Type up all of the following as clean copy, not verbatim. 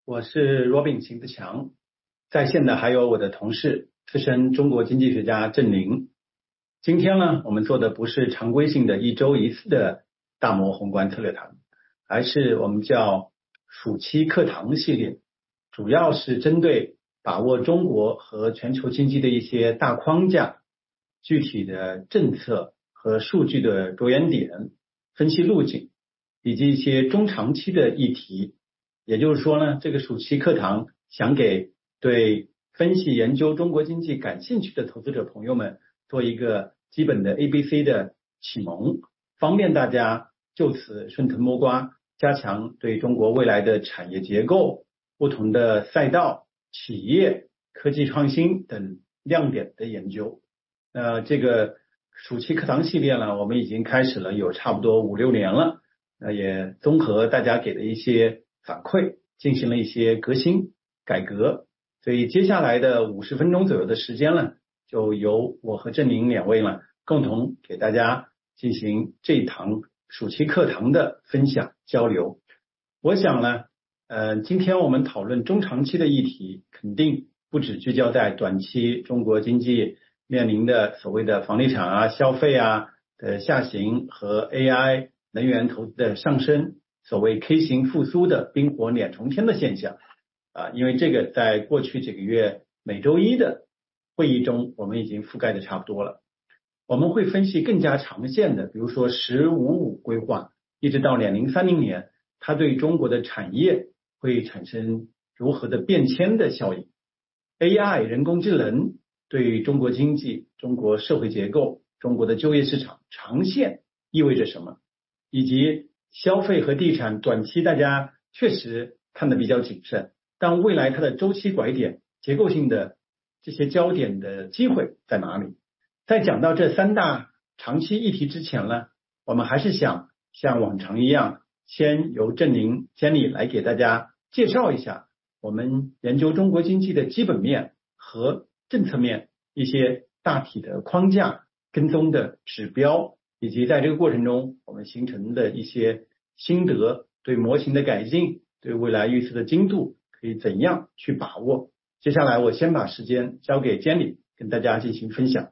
我是罗炳邢子强，在线的还有我的同事资深中国经济学家郑宁。今天呢，我们做的不是常规性的一周一次的大摩宏观策略谈，而是我们叫暑期课堂系列，主要是针对把握中国和全球经济的一些大框架、具体的政策和数据的着眼点、分析路径，以及一些中长期的议题。也就是说呢，这个暑期课堂想给对分析研究中国经济感兴趣的投资者朋友们做一个基本的 ABC 的启蒙，方便大家就此顺藤摸瓜，加强对中国未来的产业结构、不同的赛道、企业、科技创新等亮点的研究。这个暑期课堂系列呢，我们已经开始了有差不多5-6年了，也综合大家给的一些反馈，进行了一些革新改革，所以接下来的50分钟左右的时间呢，就由我和郑宁两位呢共同给大家进行这一堂暑期课堂的分享交流。我想呢，今天我们讨论中长期的议题，肯定不只聚焦在短期中国经济面临的所谓的房地产啊、消费啊的下行和 AI 能源投资的上升，所谓 K 型复苏的冰火两重天的现象因为这个在过去几个月每周一的会议中我们已经覆盖的差不多了。我们会分析更加长线的，比如说“10-5-5”规划，一直到2030年，它对中国的产业会产生如何的变迁的效应。AI 人工智能对于中国经济、中国社会结构、中国的就业市场长线意味着什么，以及消费和地产短期大家确实看得比较谨慎，但未来它的周期拐点、结构性的这些焦点的机会在哪里？在讲到这3大长期议题之前呢，我们还是想像往常一样，先由郑宁监理来给大家介绍一下我们研究中国经济的基本面和政策面一些大体的框架、跟踪的指标，以及在这个过程中我们形成的一些心得，对模型的改进，对未来预测的精度可以怎样去把握。接下来我先把时间交给监理，跟大家进行分享。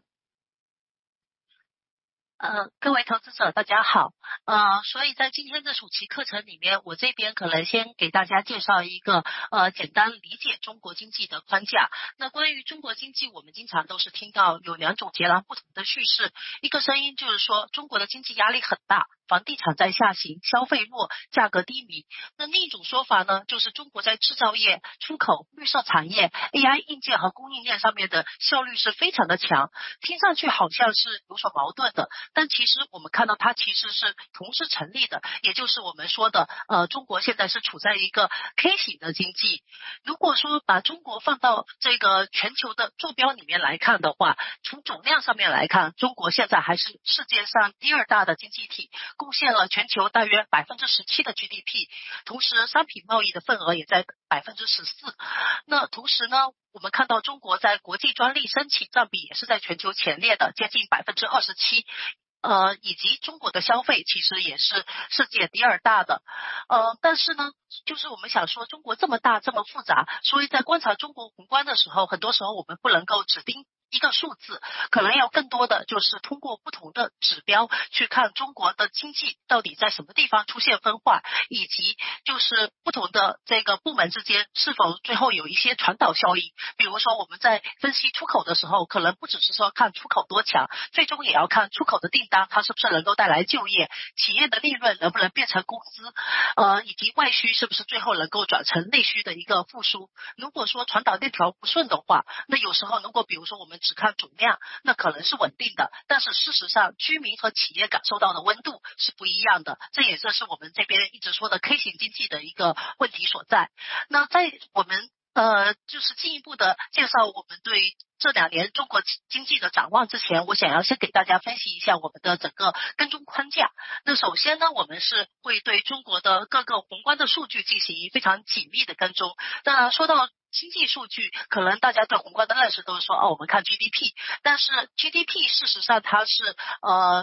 各位投资者大家好。所以在今天的暑期课程里面，我这边可能先给大家介绍一个简单理解中国经济的框架。那关于中国经济，我们经常都是听到有2种截然不同的叙事，一个声音就是说中国的经济压力很大，房地产在下行，消费弱，价格低迷。那另一种说法呢，就是中国在制造业、出口、绿色产业、AI 硬件和供应链上面的效率是非常的强，听上去好像是有所矛盾的，但其实我们看到它其实是同时成立的，也就是我们说的中国现在是处在一个 K 型的经济。如果说把中国放到这个全球的坐标里面来看的话，从总量上面来看，中国现在还是世界上第2大的经济体，贡献了全球大约17%的 GDP， 同时商品贸易的份额也在14%。那同时呢，我们看到中国在国际专利申请占比也是在全球前列的，接近27%。以及中国的消费其实也是世界第2大的。但是呢，就是我们想说中国这么大这么复杂，所以在观察中国宏观的时候，很多时候我们不能够只盯一个数字，可能要更多的就是通过不同的指标去看中国的经济到底在什么地方出现分化，以及就是不同的这个部门之间是否最后有一些传导效应。比如说我们在分析出口的时候，可能不只是说看出口多强，最终也要看出口的订单它是不是能够带来就业，企业的利润能不能变成工资，以及外需是不是最后能够转成内需的一个复苏。如果说传导链条不顺的话，那有时候如果比如说我们只看总量，那可能是稳定的，但是事实上居民和企业感受到的温度是不一样的，这也是我们这边一直说的 K 型经济的一个问题所在。那在我们就是进一步的介绍我们对这2年中国经济的展望之前，我想要先给大家分析一下我们的整个跟踪框架。那首先呢，我们是会对中国的各个宏观的数据进行非常紧密的跟踪。那说到经济数据，可能大家对宏观的认识都是说我们看 GDP， 但是 GDP 事实上它是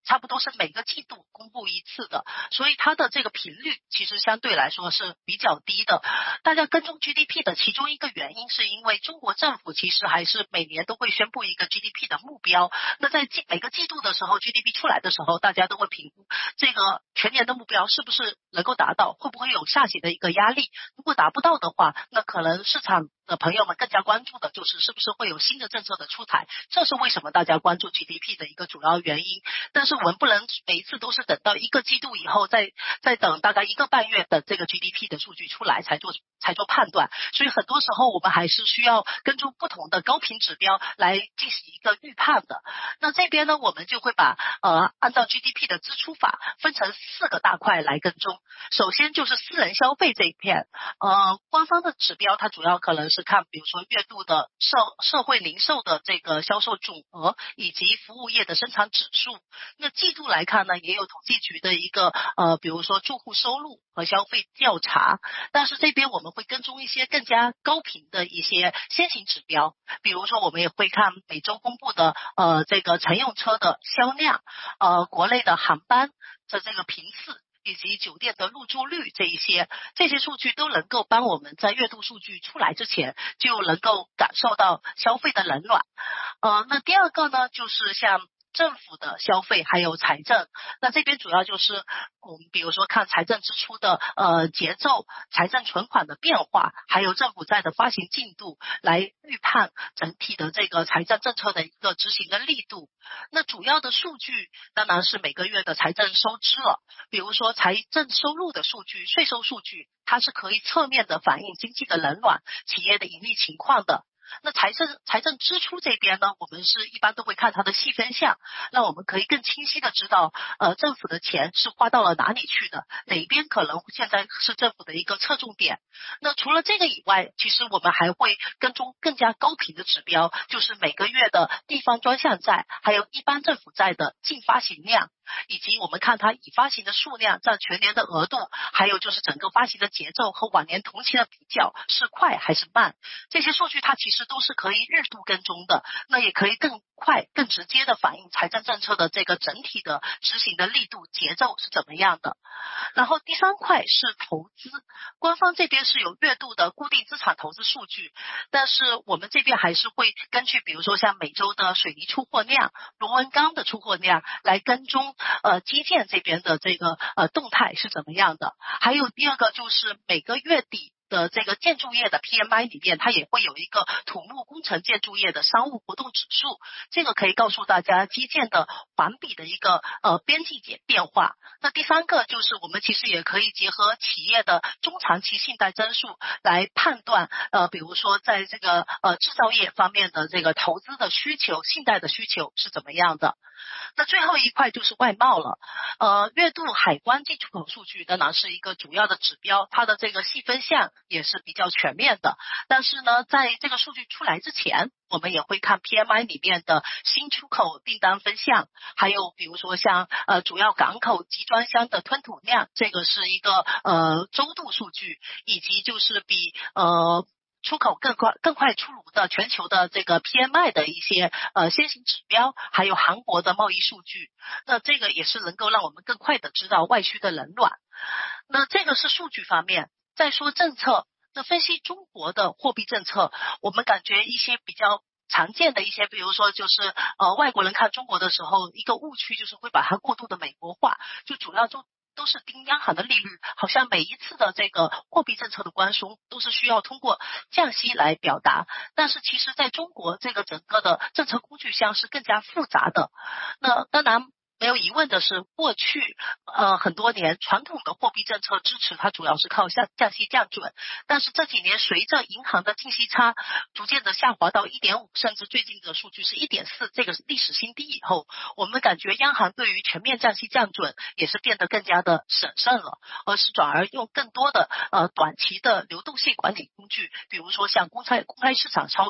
差不多是每个季度公布一次的，所以它的这个频率其实相对来说是比较低的。大家跟踪 GDP 的其中一个原因是因为中国政府其实还是每年都会宣布一个 GDP 的目标，那在每个季度的时候 GDP 出来的时候，大家都会评估这个全年的目标是不是能够达到，会不会有下行的一个压力，如果达不到的话，那可能市场的朋友们更加关注的就是是不是会有新的政策的出台，这是为什么大家关注 GDP 的一个主要原因。但是我们不能每一次都是等到一个季度以后再等大概1个半月的这个 GDP 的数据出来才做判断，所以很多时候我们还是需要跟踪不同的高频指标来进行一个预判的。那这边呢，我们就会把按照 GDP 的支出法分成4个大块来跟踪。首先就是私人消费这一片，官方的指标它主要可能是看比如说月度的社会零售的这个销售总额以及服务业的生产指数。那季度来看呢，也有统计局的一个比如说住户收入和消费调查，但是这边我们会跟踪一些更加高频的一些先行指标，比如说我们也会看每周公布的这个乘用车的销量，国内的航班的这个频次，以及酒店的入住率，这些数据都能够帮我们在月度数据出来之前就能够感受到消费的冷暖。那第二个呢，就是像政府的消费还有财政，那这边主要就是我们比如说看财政支出的节奏、财政存款的变化，还有政府债的发行进度，来预判整体的这个财政政策的一个执行的力度。那主要的数据当然是每个月的财政收支了，比如说财政收入的数据、税收数据，它是可以侧面的反映经济的冷暖、企业的盈利情况的。那财政支出这边呢，我们是一般都会看它的细分项，那我们可以更清晰的知道政府的钱是花到了哪里去的，哪边可能现在是政府的一个侧重点。那除了这个以外，其实我们还会跟踪更加高频的指标，就是每个月的地方专项债还有一般政府债的净发行量，以及我们看它已发行的数量占全年的额度，还有就是整个发行的节奏和往年同期的比较是快还是慢，这些数据它其实都是可以日度跟踪的，那也可以更快更直接的反映财政政策的这个整体的执行的力度节奏是怎么样的。然后第3块是投资，官方这边是有月度的固定资产投资数据，但是我们这边还是会根据比如说像每周的水泥出货量、螺纹钢的出货量来跟踪基建这边的这个动态是怎么样的。还有第二个就是每个月底的这个建筑业的 PMI 里面，它也会有一个土木工程建筑业的商务活动指数，这个可以告诉大家基建的环比的一个边际变化。那第3个就是我们其实也可以结合企业的中长期信贷增速来判断比如说在这个制造业方面的这个投资的需求、信贷的需求是怎么样的。那最后一块就是外贸了，月度海关进出口数据当然是一个主要的指标，它的这个细分项也是比较全面的。但是呢，在这个数据出来之前，我们也会看 PMI 里面的新出口订单分项，还有比如说像主要港口集装箱的吞吐量，这个是一个周度数据，以及就是比出口更快出炉的全球的这个 PMI 的一些先行指标，还有韩国的贸易数据，那这个也是能够让我们更快的知道外需的冷暖。那这个是数据方面。再说政策，那分析中国的货币政策，我们感觉一些比较常见的一些，比如说就是外国人看中国的时候，一个误区就是会把它过度的美国化，就主要都是盯央行的利率，好像每一次的这个货币政策的宽松都是需要通过降息来表达，但是其实在中国这个整个的政策工具箱是更加复杂的。那当然没有疑问的是，过去很多年传统的货币政策支持它主要是靠降息降准，但是这几年随着银行的净息差逐渐的下滑到 1.5， 甚至最近的数据是 1.4， 这个是历史新低以后，我们感觉央行对于全面降息降准也是变得更加的审慎了，而是转而用更多的短期的流动性管理工具，比如说像公开市场操作，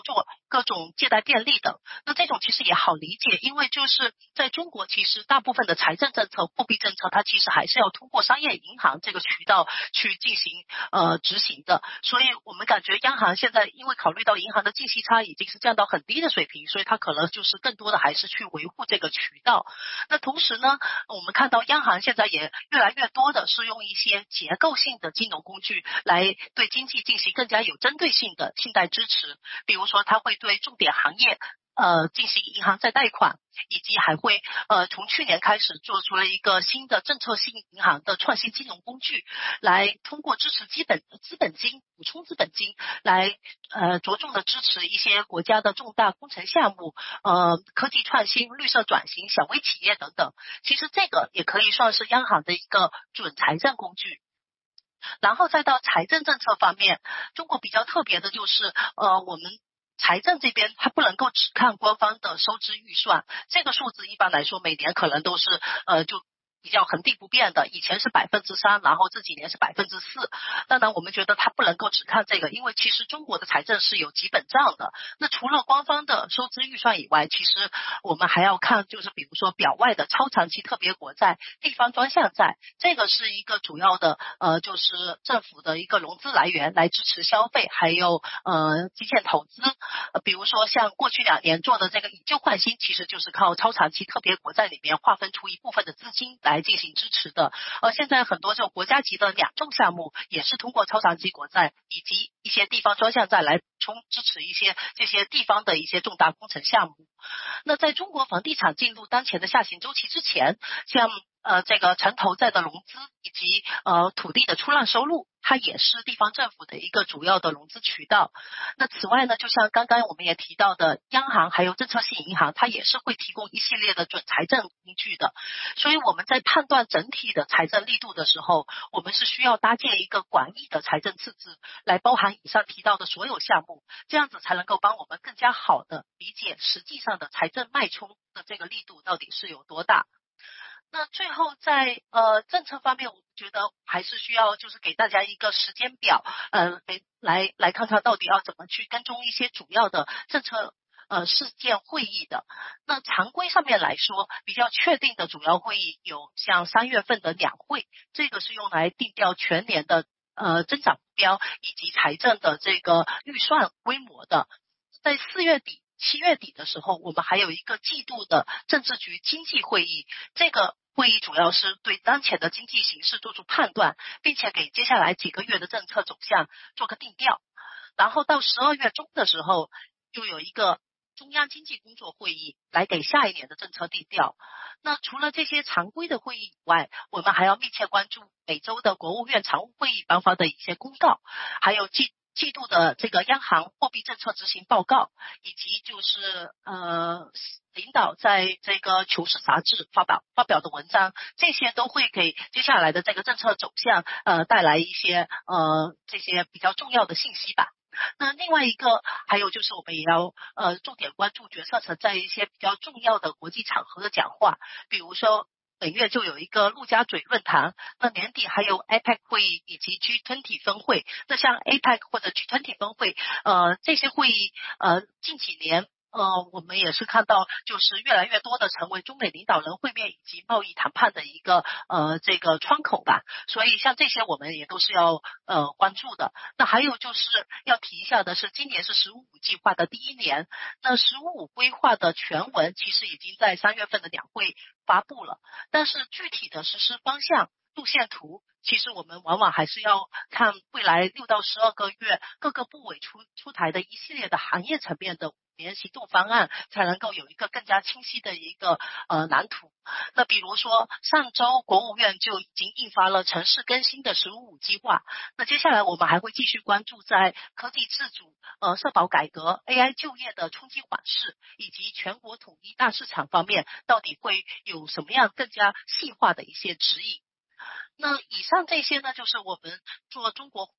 各种借贷便利等。那这种其实也好理解，因为就是在中国，其实大部分的财政政策、货币政策，它其实还是要通过商业银行这个渠道去进行执行的。所以我们感觉央行现在因为考虑到银行的净息差已经是降到很低的水平，所以它可能就是更多的还是去维护这个渠道。那同时呢，我们看到央行现在也越来越多的是用一些结构性的金融工具来对经济进行更加有针对性的信贷支持，比如说它会对重点行业进行银行再贷款，以及还会从去年开始做出了一个新的政策性银行的创新金融工具，来通过支持资本金、补充资本金，来着重的支持一些国家的重大工程项目、科技创新、绿色转型、小微企业等等。其实这个也可以算是央行的一个准财政工具。然后再到财政政策方面，中国比较特别的就是我们财政这边它不能够只看官方的收支预算，这个数字一般来说每年可能都是就比较恒定不变的，以前是3%，然后这几年是4%。当然我们觉得它不能够只看这个，因为其实中国的财政是有几本账的。那除了官方的收支预算以外，其实我们还要看就是比如说表外的超长期特别国债、地方专项债，这个是一个主要的就是政府的一个融资来源，来支持消费还有基建投资。比如说像过去2年做的这个以旧换新，其实就是靠超长期特别国债里面划分出一部分的资金来进行支持的。现在很多这种国家级的两重项目也是通过超长期国债以及一些地方专项债来支持一些这些地方的一些重大工程项目。那在中国房地产进入当前的下行周期之前，像这个城投债的融资以及土地的出让收入，它也是地方政府的一个主要的融资渠道。那此外呢，就像刚刚我们也提到的，央行还有政策性银行，它也是会提供一系列的准财政工具的。所以我们在判断整体的财政力度的时候，我们是需要搭建一个广义的财政赤字，来包含以上提到的所有项目，这样子才能够帮我们更加好的理解实际上的财政脉冲的这个力度到底是有多大。那最后在政策方面，我觉得还是需要就是给大家一个时间表，来看看到底要怎么去跟踪一些主要的政策事件会议的。那常规上面来说，比较确定的主要会议有像3月份的两会，这个是用来定调全年的增长目标以及财政的这个预算规模的。在4月底7月底的时候，我们还有一个季度的政治局经济会议，这个会议主要是对当前的经济形势做出判断，并且给接下来几个月的政策走向做个定调。然后到12月中的时候，又有一个中央经济工作会议来给下一年的政策定调。那除了这些常规的会议以外，我们还要密切关注每周的国务院常务会议颁发的一些公告，还有季度的这个央行货币政策执行报告，以及就是领导在这个求是杂志发表的文章，这些都会给接下来的这个政策走向带来一些这些比较重要的信息吧。那另外一个还有就是我们也要重点关注决策层在一些比较重要的国际场合的讲话，比如说本月就有一个陆家嘴论坛，那年底还有 APEC 会议以及 G20 峰会。那像 APEC 或者 G20 峰会这些会议近几年我们也是看到就是越来越多的成为中美领导人会面以及贸易谈判的一个这个窗口吧。所以像这些我们也都是要关注的。那还有就是要提一下的是，今年是15五计划的第1年，那15五规划的全文其实已经在3月份的两会发布了，但是具体的实施方向路线图，其实我们往往还是要看未来6到12个月各个部委出台的一系列的行业层面的5年行动方案，才能够有一个更加清晰的一个蓝图。那比如说上周国务院就已经印发了城市更新的15五计划，那接下来我们还会继续关注在科技自主、社保改革、AI 就业的冲击缓释，以及全国统一大市场方面到底会有什么样更加细化的一些指引。那以上这些呢，就是我们做中国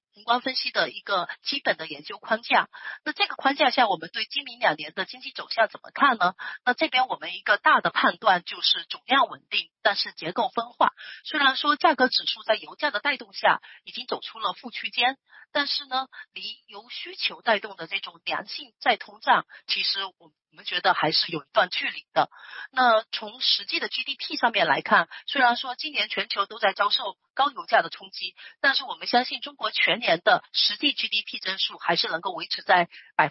宏观分析的一个基本的研究框架。那这个框架下，我们对今明2年的经济走向怎么看呢？那这边我们一个大的判断就是总量稳定，但是结构分化。虽然说价格指数在油价的带动下已经走出了负区间，但是呢，离由需求带动的这种良性再通胀，其实我们觉得还是有一段距离的。那从实际的 GDP 上面来看，虽然说今年全球都在遭受高油价的冲击，但是我们相信中国全年的实际 GDP 增速还是能够维持在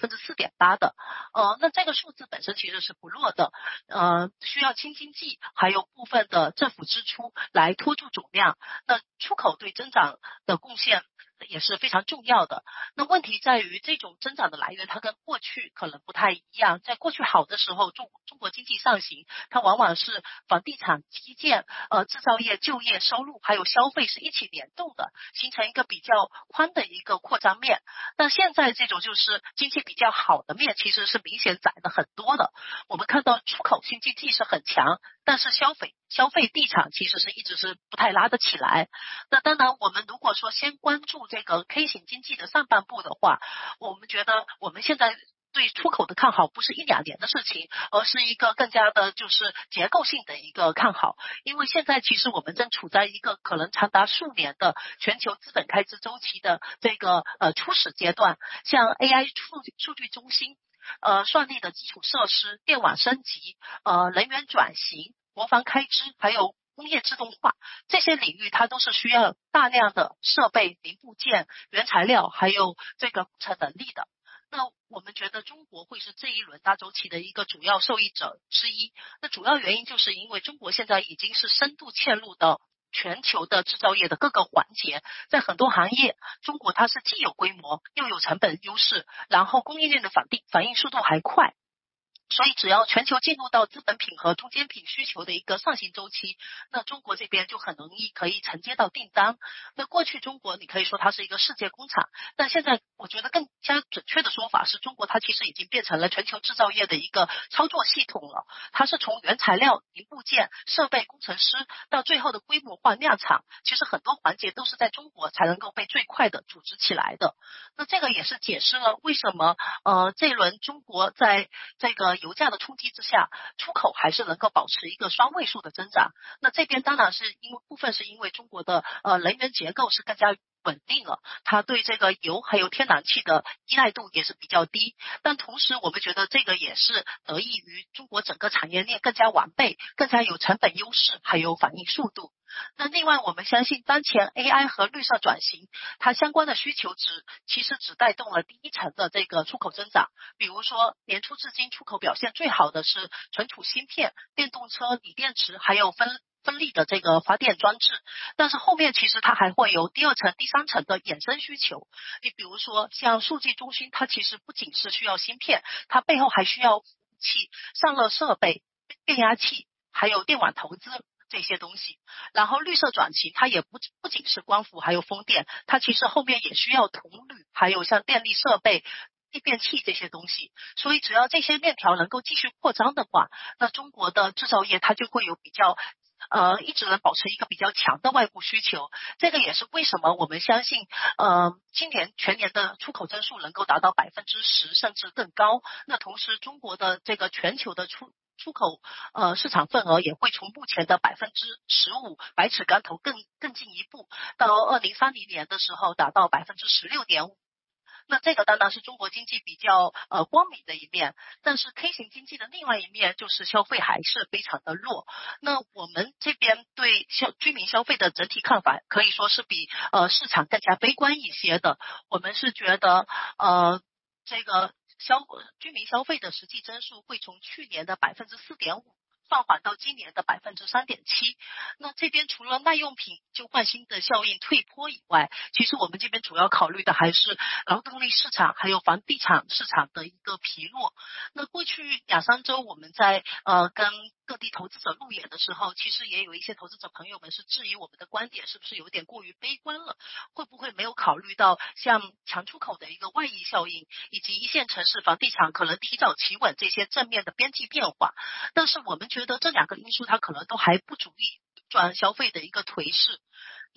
4.8%的。那这个数字本身其实是不弱的。需要轻经济还有部分的政府支出来拖住总量。那出口对增长的贡献也是非常重要的。那问题在于这种增长的来源它跟过去可能不太一样。在过去好的时候，中国经济上行，它往往是房地产、基建、制造业、就业、收入还有消费是一起联动的，形成一个比较宽的一个扩张面。那现在这种就是经济比较好的面其实是明显窄的很多的。我们看到出口性经济是很强，但是消费地产其实是一直是不太拉得起来。那当然我们如果说先关注这个 K 型经济的上半部的话，我们觉得我们现在对出口的看好不是1-2年的事情，而是一个更加的就是结构性的一个看好。因为现在其实我们正处在一个可能长达数年的全球资本开支周期的这个初始阶段，像 AI 数据中心、算力的基础设施、电网升级、能源转型、国防开支还有工业自动化，这些领域它都是需要大量的设备、零部件、原材料还有这个工程能力的。那我们觉得中国会是这一轮大周期的一个主要受益者之一。那主要原因就是因为中国现在已经是深度嵌入到全球的制造业的各个环节，在很多行业，中国它是既有规模又有成本优势，然后供应链的反应速度还快。所以只要全球进入到资本品和中间品需求的一个上行周期，那中国这边就很容易可以承接到订单。那过去中国你可以说它是一个世界工厂，但现在我觉得更加准确的说法是中国它其实已经变成了全球制造业的一个操作系统了。它是从原材料、零部件、设备、工程师到最后的规模化量产，其实很多环节都是在中国才能够被最快的组织起来的。那这个也是解释了为什么这一轮中国在这个油价的冲击之下，出口还是能够保持一个双位数的增长。那这边当然是因为部分是因为中国的能源结构是更加稳定了，它对这个油还有天然气的依赖度也是比较低。但同时我们觉得这个也是得益于中国整个产业链更加完备，更加有成本优势还有反应速度。那另外我们相信当前 AI 和绿色转型它相关的需求值其实只带动了第一层的这个出口增长。比如说年初至今出口表现最好的是存储芯片、电动车、锂电池还有分立的这个发电装置。但是后面其实它还会有第2层、第3层的衍生需求。你比如说像数据中心，它其实不仅是需要芯片，它背后还需要服务器、散热设备、变压器还有电网投资这些东西。然后绿色转型它也不仅是光伏还有风电，它其实后面也需要铜铝还有像电力设备、逆变器这些东西。所以只要这些链条能够继续扩张的话，那中国的制造业它就会有比较一直能保持一个比较强的外部需求。这个也是为什么我们相信今年全年的出口增速能够达到10%甚至更高。那同时中国的这个全球的出口市场份额也会从目前的15%百尺竿头更进一步，到2030年的时候达到16.5%。那这个当然是中国经济比较光明的一面。但是 K 型经济的另外一面就是消费还是非常的弱。那我们这边对居民消费的整体看法可以说是比市场更加悲观一些的。我们是觉得这个居民消费的实际增速会从去年的4.5%放缓到今年的3.7%。那这边除了耐用品旧换新的效应退坡以外，其实我们这边主要考虑的还是劳动力市场还有房地产市场的一个疲弱。那过去2-3周我们在跟各地投资者路演的时候，其实也有一些投资者朋友们是质疑我们的观点是不是有点过于悲观了，会不会没有考虑到像强出口的一个外溢效应，以及一线城市房地产可能提早企稳这些正面的边际变化。但是我们觉得这2个因素它可能都还不足以转消费的一个颓势。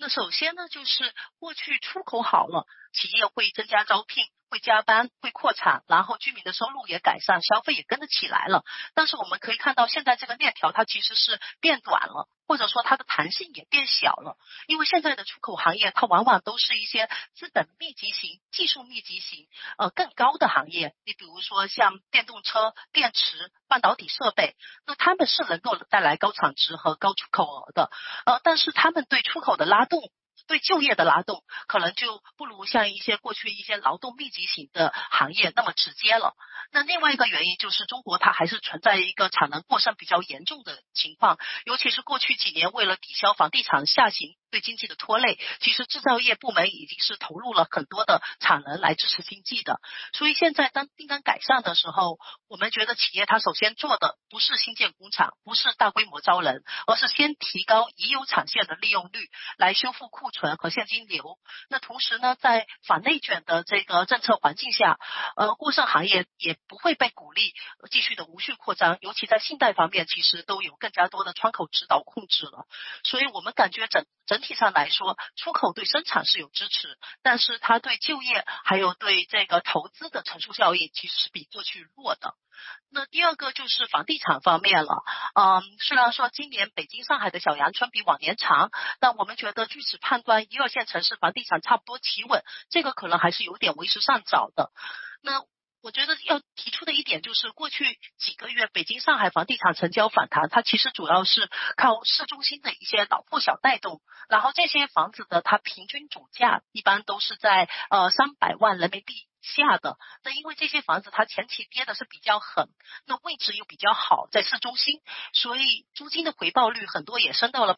那首先呢，就是过去出口好了，企业会增加招聘，会加班，会扩产，然后居民的收入也改善，消费也跟着起来了。但是我们可以看到，现在这个链条它其实是变短了，或者说它的弹性也变小了。因为现在的出口行业，它往往都是一些资本密集型、技术密集型，更高的行业。你比如说像电动车、电池、半导体设备，那他们是能够带来高产值和高出口额的。但是他们对出口的拉动，对就业的拉动，可能就不如像一些过去一些劳动密集型的行业那么直接了。那另外一个原因就是中国它还是存在一个产能过剩比较严重的情况，尤其是过去几年为了抵消房地产下行对经济的拖累，其实制造业部门已经是投入了很多的产能来支持经济的。所以现在当订单改善的时候，我们觉得企业它首先做的不是新建工厂，不是大规模招人，而是先提高已有产线的利用率，来修复库存和现金流。那同时呢，在反内卷的这个政策环境下，过剩行业也不会被鼓励继续的无序扩张，尤其在信贷方面，其实都有更加多的窗口指导控制了。所以我们感觉整体上来说，出口对生产是有支持，但是它对就业还有对这个投资的乘数效应其实是比过去弱的。那第二个就是房地产方面了，虽然说今年北京、上海的小阳春比往年长，但我们觉得据此判断一二线城市房地产差不多企稳，这个可能还是有点为时尚早的。那我觉得要提出的一点就是，过去几个月北京、上海房地产成交反弹，它其实主要是靠市中心的一些老破小带动，然后这些房子的它平均总价一般都是在300万人民币下的。那因为这些房子它前期跌的是比较狠，那位置又比较好，在市中心，所以租金的回报率很多也升到了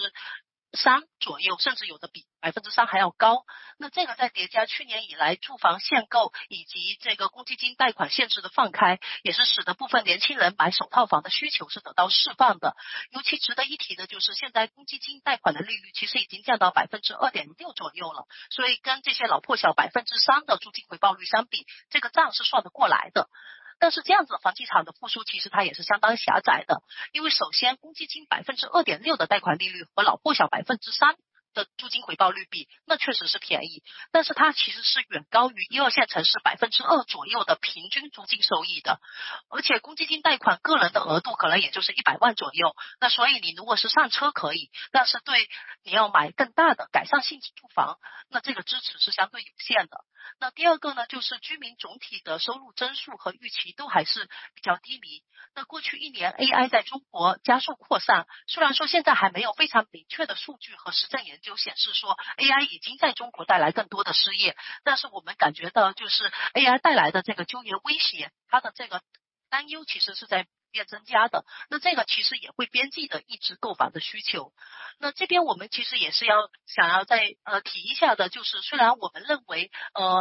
3%左右，甚至有的比3%还要高。那这个再叠加去年以来住房限购以及这个公积金贷款限制的放开，也是使得部分年轻人买首套房的需求是得到释放的。尤其值得一提的就是，现在公积金贷款的利率其实已经降到2.6%左右了，所以跟这些老破小3%的租金回报率相比，这个账是算得过来的。但是这样子的房地产的复苏其实它也是相当狭窄的，因为首先公积金2.6%的贷款利率和老破小3%的租金回报率比，那确实是便宜，但是它其实是远高于一二线城市2%左右的平均租金收益的。而且公积金贷款个人的额度可能也就是100万左右，那所以你如果是上车可以，但是对你要买更大的改善性住房，那这个支持是相对有限的。那第二个呢，就是居民总体的收入增速和预期都还是比较低迷。那过去一年 AI 在中国加速扩散，虽然说现在还没有非常明确的数据和实证研究显示说 AI 已经在中国带来更多的失业，但是我们感觉到就是 AI 带来的这个就业威胁，它的这个担忧其实是在变增加的，那这个其实也会边际的抑制购房的需求。那这边我们其实也是想要再提一下的，就是虽然我们认为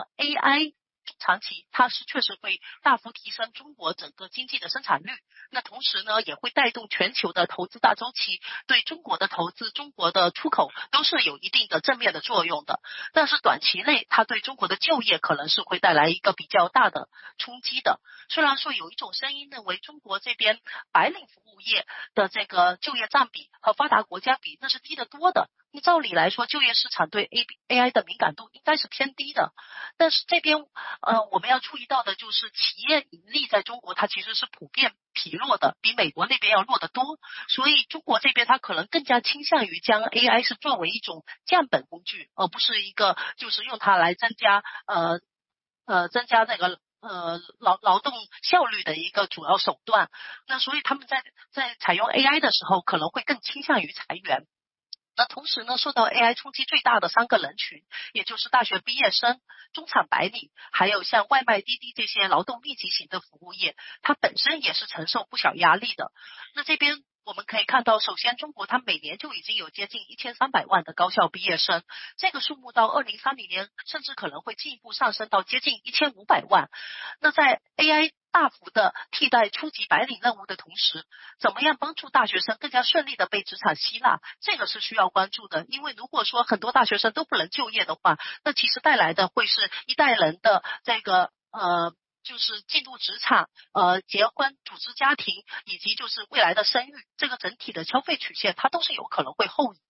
AI长期它是确实会大幅提升中国整个经济的生产率，那同时呢也会带动全球的投资大周期，对中国的投资、中国的出口都是有一定的正面的作用的。但是短期内它对中国的就业可能是会带来一个比较大的冲击的。虽然说有一种声音认为中国这边白领服务业的这个就业占比和发达国家比那是低得多的，照理来说就业市场对 AI 的敏感度应该是偏低的，但是这边我们要注意到的就是企业盈利在中国它其实是普遍疲弱的，比美国那边要弱得多，所以中国这边它可能更加倾向于将 AI 是作为一种降本工具，而不是一个就是用它来增加这个劳动效率的一个主要手段。那所以他们在采用 AI 的时候可能会更倾向于裁员。那同时呢，受到 AI 冲击最大的3个人群，也就是大学毕业生、中产白领，还有像外卖、滴滴这些劳动密集型的服务业，它本身也是承受不小压力的。那这边我们可以看到，首先中国它每年就已经有接近1300万的高校毕业生，这个数目到2030年甚至可能会进一步上升到接近1500万。那在 AI大幅的替代初级白领任务的同时，怎么样帮助大学生更加顺利的被职场吸纳，这个是需要关注的。因为如果说很多大学生都不能就业的话，那其实带来的会是一代人的这个就是进入职场、结婚、组织家庭，以及就是未来的生育，这个整体的消费曲线它都是有可能会后移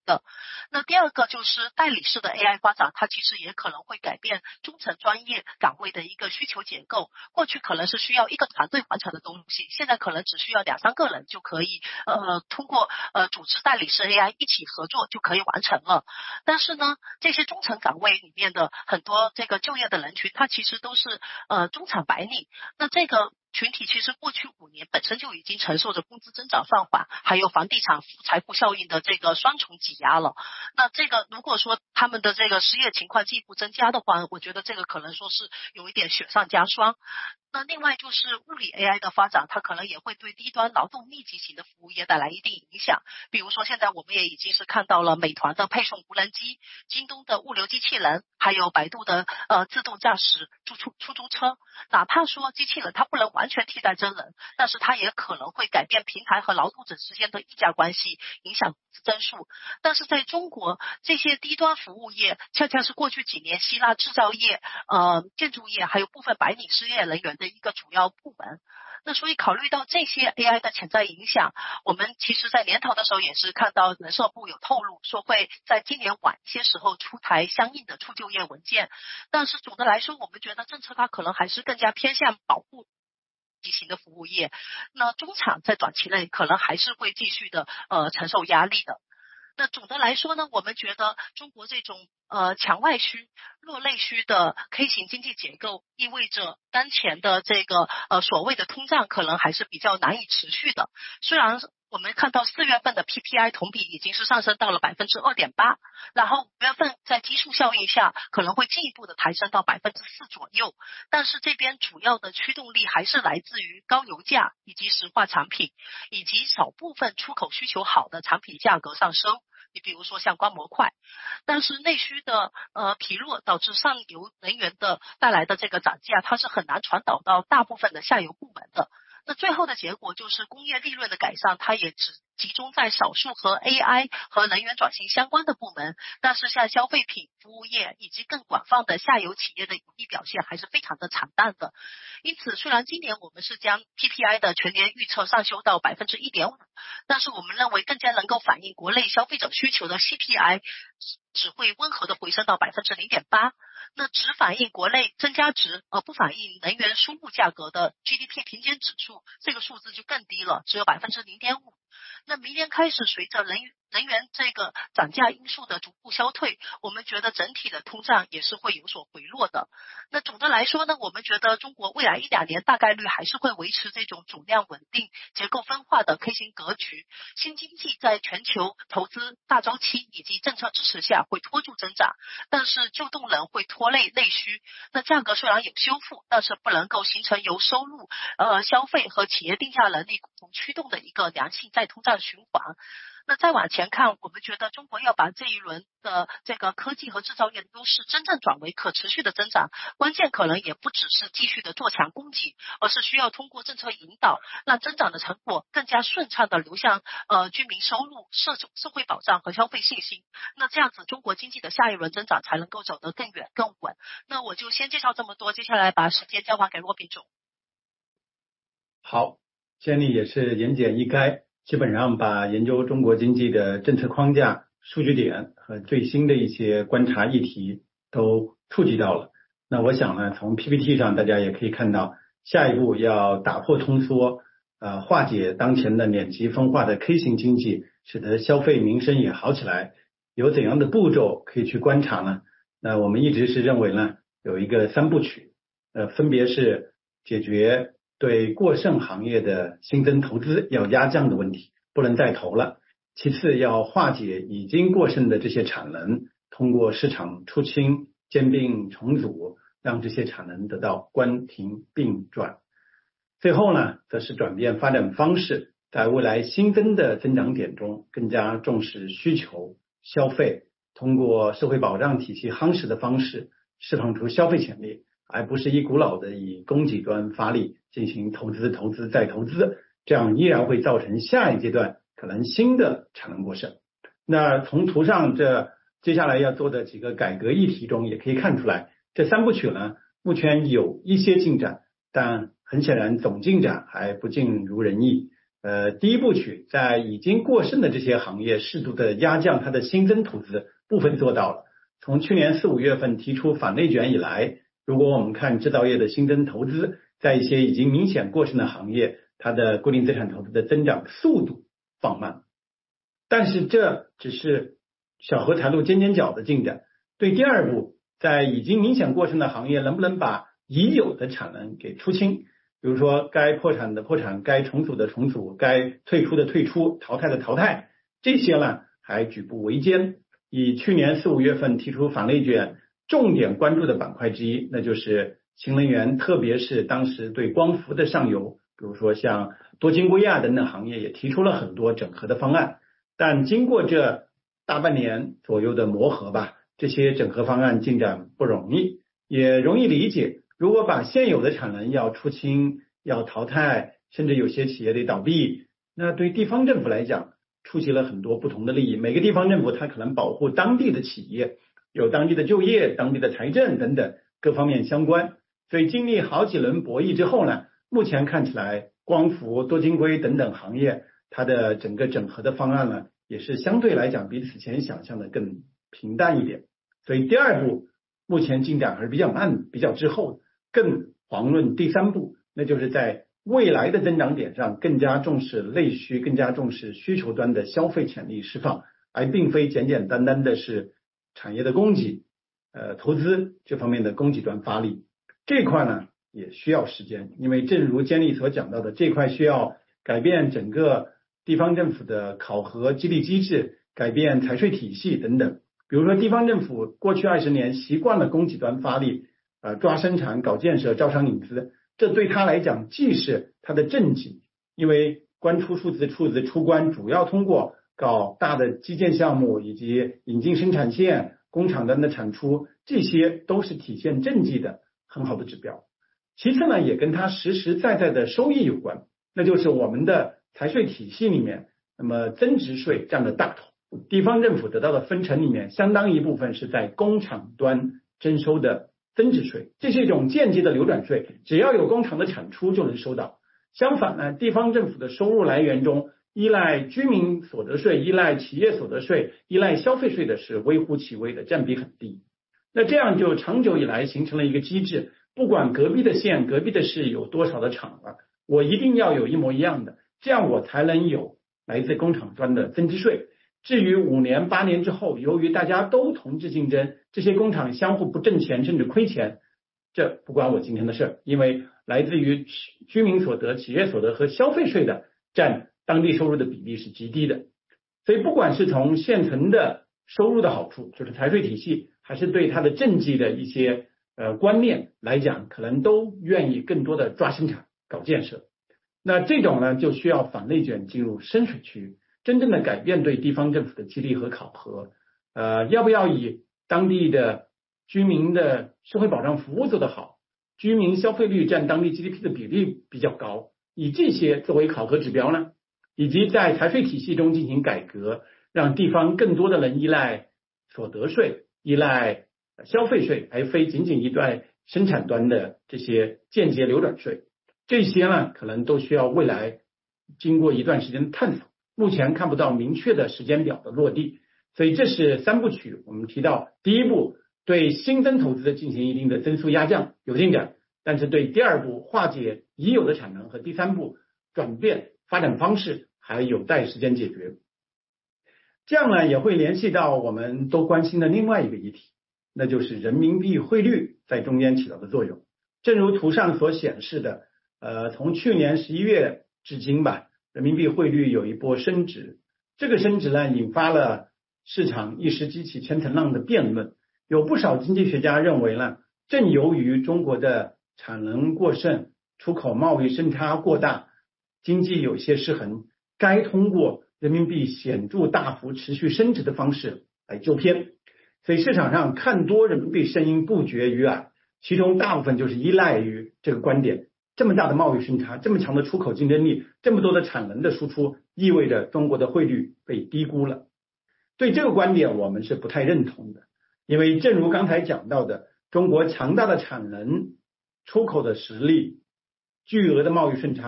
的。那第二个就是代理式的 AI 发展，它其实也可能会改变中层专业岗位的一个需求结构。过去可能是需要一个团队完成的东西，现在可能只需要2-3个人就可以通过组织代理式 AI 一起合作就可以完成了。但是呢，这些中层岗位里面的很多这个就业的人群，它其实都是中产白领。那这个群体其实过去5年本身就已经承受着工资增长放缓，还有房地产财富效应的这个双重挤压了。那这个如果说他们的这个失业情况进一步增加的话，我觉得这个可能说是有一点雪上加霜。那另外就是物理 AI 的发展，它可能也会对低端劳动密集型的服务业带来一定影响。比如说现在我们也已经是看到了美团的配送无人机、京东的物流机器人，还有百度的自动驾驶出租车。哪怕说机器人它不能完全替代真人，但是它也可能会改变平台和劳动者之间的议价关系，影响增速。但是在中国，这些低端服务业恰恰是过去几年吸纳制造业、建筑业还有部分白领失业人员的一个主要部门。那所以考虑到这些 AI 的潜在影响，我们其实在年头的时候也是看到人社部有透露说会在今年晚一些时候出台相应的促就业文件。但是总的来说，我们觉得政策它可能还是更加偏向保护型的服务业。那中产在短期内可能还是会继续的承受压力的。那总的来说呢，我们觉得中国这种强外需、弱内需的 K 型经济结构，意味着当前的这个所谓的通胀可能还是比较难以持续的。虽然我们看到4月份的 PPI 同比已经是上升到了 2.8%， 然后5月份在基数效应下可能会进一步的抬升到 4% 左右，但是这边主要的驱动力还是来自于高油价以及石化产品，以及少部分出口需求好的产品价格上升。你比如说像光模块，但是内需的疲弱导致上游能源的带来的这个涨价，它是很难传导到大部分的下游部门的。那最后的结果就是工业利润的改善，它也只集中在少数和 AI 和能源转型相关的部门，但是像消费品、服务业以及更广泛的下游企业的盈利表现还是非常的惨淡的。因此，虽然今年我们是将 PPI 的全年预测上修到 1.5%， 但是我们认为更加能够反映国内消费者需求的 CPI 只会温和的回升到 0.8%。那只反映国内增加值而不反映能源输入价格的 GDP 平减指数，这个数字就更低了，只有 0.5%。那明年开始随着能源这个涨价因素的逐步消退，我们觉得整体的通胀也是会有所回落的。那总的来说呢，我们觉得中国未来1-2年大概率还是会维持这种总量稳定、结构分化的 K 型格局。新经济在全球投资大周期以及政策支持下会拖住增长，但是旧动能会拖累内需。那价格虽然有修复，但是不能够形成由收入、消费和企业定价能力共同驱动的一个良性再通胀循环。那再往前看，我们觉得中国要把这一轮的这个科技和制造业的优势真正转为可持续的增长，关键可能也不只是继续的做强供给，而是需要通过政策引导，让增长的成果更加顺畅的流向居民收入、社会保障和消费信心。那这样子，中国经济的下一轮增长才能够走得更远更稳。那我就先介绍这么多，接下来把时间交还给骆宾总。 好，建立也是言简意赅，基本上把研究中国经济的政策框架、数据点和最新的一些观察议题都触及到了。那我想呢，从 PPT 上大家也可以看到，下一步要打破通缩，化解当前的两极分化的 K 型经济，使得消费民生也好起来，有怎样的步骤可以去观察呢？那我们一直是认为呢，有一个3部曲，分别是解决对过剩行业的新增投资要压降的问题，不能再投了。其次要化解已经过剩的这些产能，通过市场出清、兼并重组，让这些产能得到关停并转。最后呢，则是转变发展方式，在未来新增的增长点中，更加重视需求、消费，通过社会保障体系夯实的方式，释放出消费潜力，而不是一股脑的以供给端发力进行投资、投资再投资，这样依然会造成下一阶段可能新的产能过剩。那从图上这接下来要做的几个改革议题中，也可以看出来，这3部曲呢，目前有一些进展，但很显然总进展还不尽如人意。 第一部曲在已经过剩的这些行业适度的压降它的新增投资，部分做到了。从去年4、5月份提出反内卷以来，如果我们看制造业的新增投资，在一些已经明显过剩的行业，它的固定资产投资的增长速度放慢。但是这只是小荷才露尖尖角的进展。对第二步，在已经明显过剩的行业，能不能把已有的产能给出清？比如说该破产的破产，该重组的重组，该退出的退出，淘汰的淘汰，这些呢还举步维艰。以去年4、5月份提出反内卷重点关注的板块之一，那就是新能源，特别是当时对光伏的上游，比如说像多晶硅等等行业也提出了很多整合的方案。但经过这大半年左右的磨合吧，这些整合方案进展不容易，也容易理解。如果把现有的产能要出清、要淘汰，甚至有些企业得倒闭，那对地方政府来讲，触及了很多不同的利益。每个地方政府它可能保护当地的企业，有当地的就业、当地的财政等等各方面相关。所以经历好几轮博弈之后呢，目前看起来光伏、多晶硅等等行业，它的整个整合的方案呢，也是相对来讲比此前想象的更平淡一点。所以第二步目前进展还是比较慢、比较滞后的，更遑论第三步，那就是在未来的增长点上更加重视内需，更加重视需求端的消费潜力释放，而并非简简单单的是产业的供给、投资这方面的供给端发力。这块呢也需要时间，因为正如坚立所讲到的，这块需要改变整个地方政府的考核激励机制，改变财税体系等等。比如说地方政府过去20年习惯了供给端发力，抓生产、搞建设、招商引资，这对他来讲既是他的政绩，因为关出数字出关主要通过搞大的基建项目以及引进生产线、工厂端的产出，这些都是体现政绩的很好的指标。其次呢，也跟它实实在在的收益有关，那就是我们的财税体系里面，那么增值税占了大头，地方政府得到的分成里面，相当一部分是在工厂端征收的增值税，这是一种间接的流转税，只要有工厂的产出就能收到。相反呢，地方政府的收入来源中，依赖居民所得税、依赖企业所得税、依赖消费税的是微乎其微的，占比很低。那这样就长久以来形成了一个机制，不管隔壁的县、隔壁的市有多少的厂了，我一定要有一模一样的，这样我才能有来自工厂端的增值税。至于5年、8年之后，由于大家都同质竞争，这些工厂相互不挣钱甚至亏钱，这不关我今天的事，因为来自于居民所得、企业所得和消费税的占当地收入的比例是极低的。所以不管是从现存的收入的好处，就是财税体系，还是对它的政绩的一些观念来讲，可能都愿意更多的抓生产、搞建设。那这种呢，就需要反内卷进入深水区，真正的改变对地方政府的激励和考核。要不要以当地的居民的社会保障服务做得好，居民消费率占当地 GDP 的比例比较高，以这些作为考核指标呢？以及在财税体系中进行改革，让地方更多的人依赖所得税、依赖消费税，而非仅仅依赖生产端的这些间接流转税。这些呢，可能都需要未来经过一段时间的探索，目前看不到明确的时间表的落地。所以这是3部曲，我们提到第一步对新增投资进行一定的增速压降有进展，但是对第2步化解已有的产能和第3步转变发展方式还有待时间解决。这样呢，也会联系到我们都关心的另外一个议题，那就是人民币汇率在中间起到的作用。正如图上所显示的，从去年11月至今吧，人民币汇率有一波升值，这个升值呢，引发了市场一时激起千层浪的辩论。有不少经济学家认为呢，正由于中国的产能过剩、出口贸易顺差过大，经济有些失衡，该通过人民币显著大幅持续升值的方式来纠偏。所以市场上看多人民币声音不绝于耳，其中大部分就是依赖于这个观点。这么大的贸易顺差，这么强的出口竞争力，这么多的产能的输出，意味着中国的汇率被低估了。对这个观点我们是不太认同的，因为正如刚才讲到的，中国强大的产能、出口的实力、巨额的贸易顺差，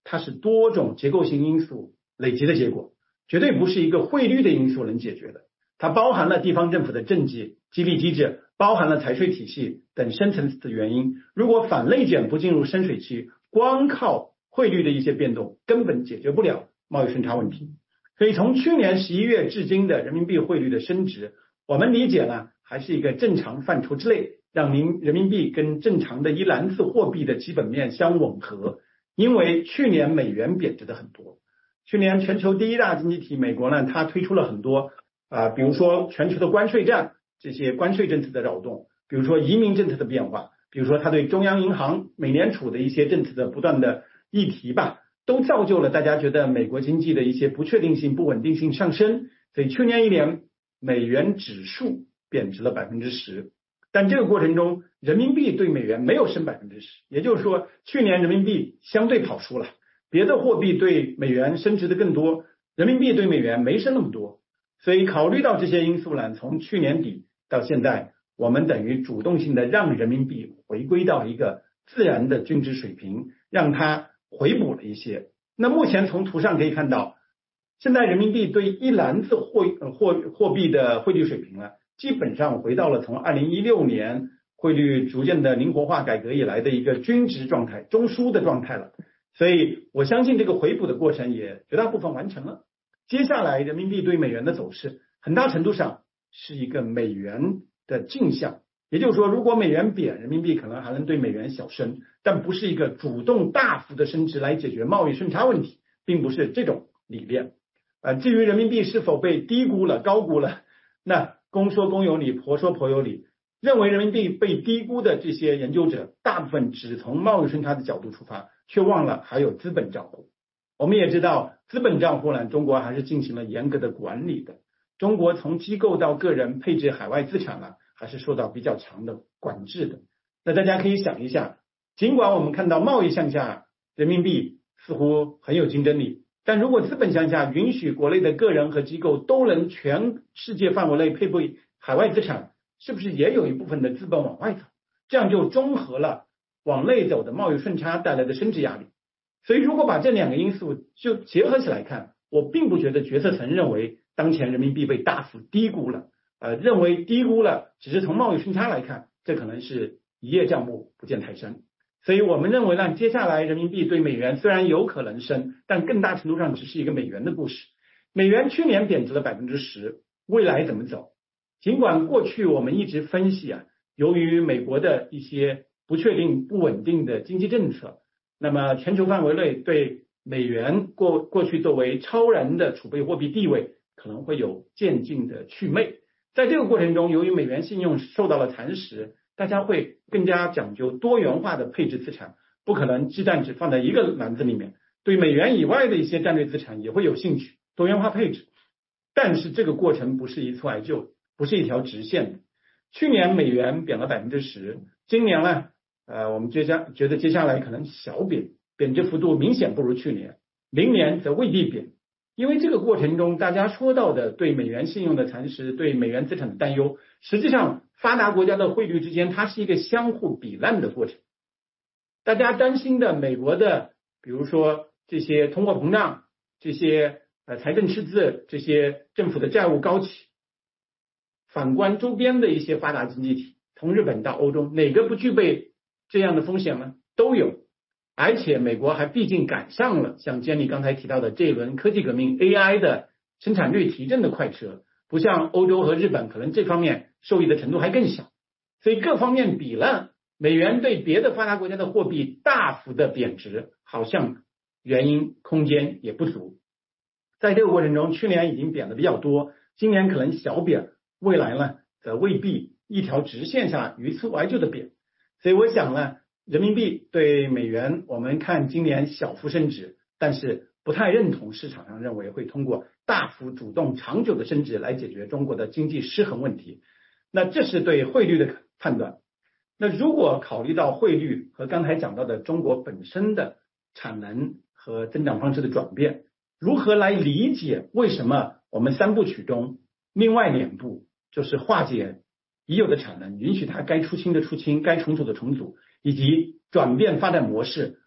它是多种结构性因素累积的结果，绝对不是一个汇率的因素能解决的。它包含了地方政府的政绩、激励机制，包含了财税体系等深层次的原因。如果反类减不进入深水区，光靠汇率的一些变动，根本解决不了贸易顺差问题。所以从去年11月至今的人民币汇率的升值，我们理解呢，还是一个正常范畴之内，让人民币跟正常的一篮子货币的基本面相吻合。因为去年美元贬值的很多，去年全球第一大经济体美国呢，它推出了很多比如说全球的关税战，这些关税政策的扰动，比如说移民政策的变化，比如说它对中央银行、美联储的一些政策的不断的议题吧，都造就了大家觉得美国经济的一些不确定性、不稳定性上升。所以去年一年美元指数贬值了10%，但这个过程中人民币对美元没有升10%，也就是说去年人民币相对跑输了，别的货币对美元升值的更多，人民币对美元没升那么多。所以考虑到这些因素呢，从去年底到现在，我们等于主动性的让人民币回归到一个自然的均值水平，让它回补了一些。那目前从图上可以看到，现在人民币对一篮子货币的汇率水平呢，基本上回到了从2016年汇率逐渐的灵活化改革以来的一个均值状态、中枢的状态了。所以我相信这个回补的过程也绝大部分完成了。接下来人民币对美元的走势，很大程度上是一个美元的镜像，也就是说，如果美元贬，人民币可能还能对美元小升，但不是一个主动大幅的升值来解决贸易顺差问题，并不是这种理念。至于人民币是否被低估了、高估了，那公说公有理，婆说婆有理。认为人民币被低估的这些研究者，大部分只从贸易顺差的角度出发，却忘了还有资本账户。我们也知道，资本账户呢，中国还是进行了严格的管理的。中国从机构到个人配置海外资产呢，还是受到比较强的管制的。那大家可以想一下，尽管我们看到贸易向下，人民币似乎很有竞争力，但如果资本向下，允许国内的个人和机构都能全世界范围内配备海外资产，是不是也有一部分的资本往外走？这样就中和了往内走的贸易顺差带来的升值压力。所以如果把这两个因素就结合起来看，我并不觉得决策层认为当前人民币被大幅低估了，认为低估了只是从贸易顺差来看，这可能是一叶障目不见泰山。所以我们认为呢，接下来人民币对美元虽然有可能升，但更大程度上只是一个美元的故事。美元去年贬值了10%，未来怎么走？尽管过去我们一直分析由于美国的一些不确定、不稳定的经济政策，那么全球范围内对美元过去作为超然的储备货币地位可能会有渐进的祛魅。在这个过程中，由于美元信用受到了蚕食，大家会更加讲究多元化的配置资产，不可能鸡蛋只放在一个篮子里面，对美元以外的一些战略资产也会有兴趣，多元化配置。但是这个过程不是一蹴而就，不是一条直线的。去年美元贬了10%，今年呢我们觉得接下来可能小贬，贬值幅度明显不如去年，明年则未必贬。因为这个过程中大家说到的对美元信用的蚕食，对美元资产的担忧，实际上发达国家的汇率之间它是一个相互比烂的过程。大家担心的美国的比如说这些通货膨胀，这些财政赤字，这些政府的债务高企，反观周边的一些发达经济体，从日本到欧洲，哪个不具备这样的风险呢？都有。而且美国还毕竟赶上了像Jenny刚才提到的这一轮科技革命 AI 的生产率提振的快车，不像欧洲和日本可能这方面受益的程度还更小。所以各方面比了，美元对别的发达国家的货币大幅的贬值，好像原因空间也不足。在这个过程中，去年已经贬的比较多，今年可能小贬，未来呢则未必一条直线下鱼出而就的贬。所以我想呢，人民币对美元我们看今年小幅升值，但是不太认同市场上认为会通过大幅主动长久的升值来解决中国的经济失衡问题。那这是对汇率的判断。那如果考虑到汇率和刚才讲到的中国本身的产能和增长方式的转变，如何来理解为什么我们三部曲中另外两步就是化解已有的产能，允许它该出清的出清，该重组的重组，以及转变发展模式，